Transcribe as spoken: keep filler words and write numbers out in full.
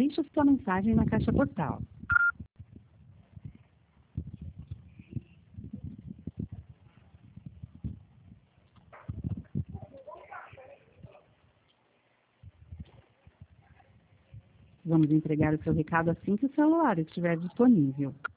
deixe sua mensagem na caixa postal. Vamos entregar o seu recado assim que o celular estiver disponível.